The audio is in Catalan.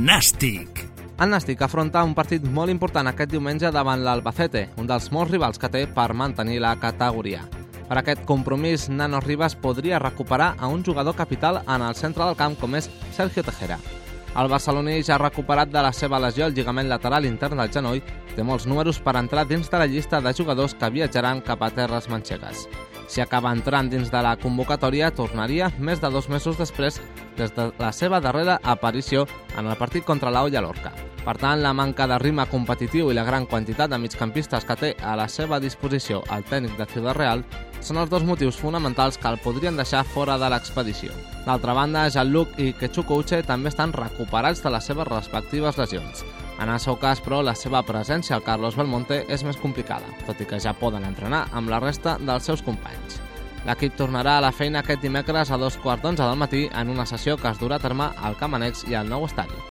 Nàstic. El Nàstic afronta un partit molt important aquest diumenge davant l'Albacete, un dels molts rivals que té per mantenir la categoria. Per aquest compromís, Nano Rivas podria recuperar a un jugador capital en el centre del camp com és Sergio Tejera. El barceloní ja ha recuperat de la seva lesió al lligament lateral intern del genoll, té molts números per entrar dins de la llista de jugadors que viatjaran cap a terres manxegues. Si acaba entrant dins de la convocatòria, tornaria més de 2 mesos després des de la seva darrera aparició en el partit contra l'Olla Lorca. Per tant, la manca de ritme competitiu i la gran quantitat de migcampistes que té a la seva disposició el tècnic de Ciudad Real són els dos motius fonamentals que el podrien deixar fora de l'expedició. D'altra banda, Jean-Luc i Quechu Couche també estan recuperats de les seves respectives lesions. En el seu cas, però, la seva presència al Carlos Belmonte és més complicada, tot i que ja poden entrenar amb la resta dels seus companys. L'equip tornarà a la feina aquest dimecres a 2:15 del matí en una sessió que es durà a terme al Camp Annex i al nou estadi.